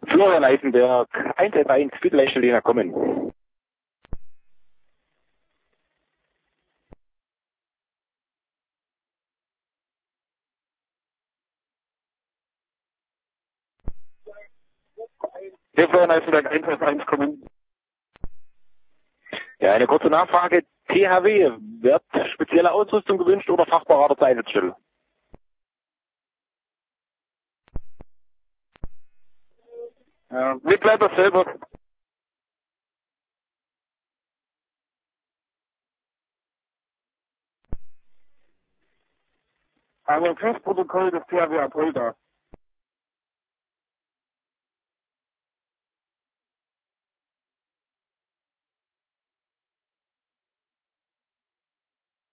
Florian Eisenberg, 111, bitte Leicheliner kommen. Hier Florian Eisenberg, 111 kommen. Ja, eine kurze Nachfrage. THW, wird spezielle Ausrüstung gewünscht oder Fachberater zur Einsatzstelle? Ja, wie bleibt das selber? Aber Festprotokoll des THW Apolda.